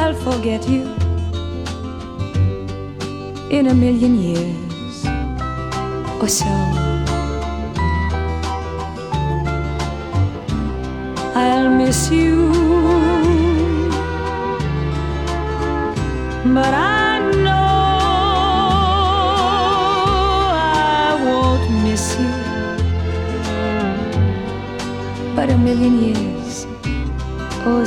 I'll forget you in a million years or so. I'll miss you, but I know I won't miss you but a million years